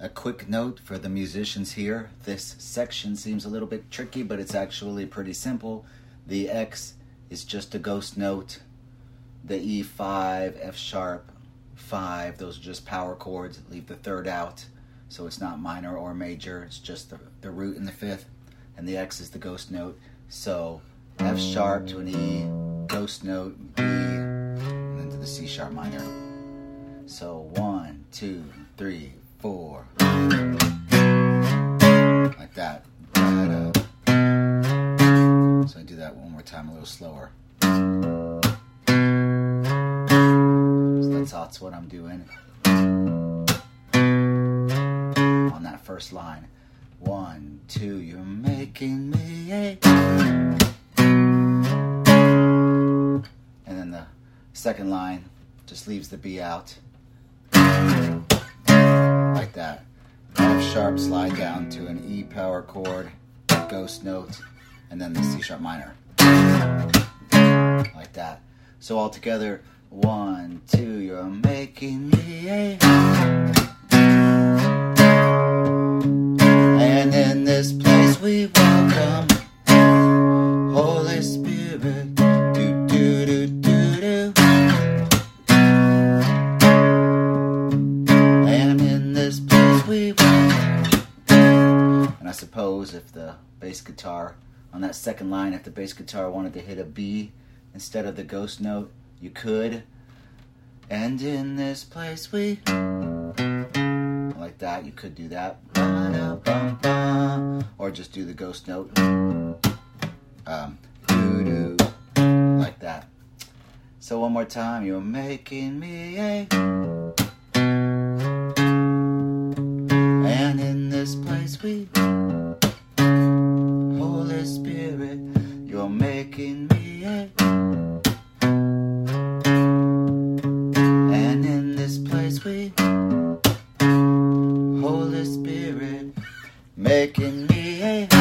A quick note for the musicians here. This section seems a little bit tricky, but it's actually pretty simple. The X is just a ghost note. The E5, F sharp, 5, those are just power chords. Leave the third out, so it's not minor or major. It's just the root and the fifth. And the X is the ghost note. So F sharp to an E, ghost note, B, and then to the C sharp minor. So 1, 2, 3, 4. Like that. So I do that one more time, a little slower. So that's what I'm doing on that first line. 1, 2, you're making me a. And then the second line just leaves the B out. Like that. F sharp, slide down to an E power chord, ghost note, and then the C sharp minor. Like that. So all together, 1, 2, you're making me a. And in this place we welcome Holy Spirit. Do do do do do. And in this place we welcome. And I suppose if the bass guitar on that second line, if the bass guitar wanted to hit a B instead of the ghost note, you could. And in this place we. Like that, you could do that. Or just do the ghost note. Like that. So one more time. You're making me a. And in this place we. Holy Spirit, you're making me a. And in this place we. Holy Spirit, making me a.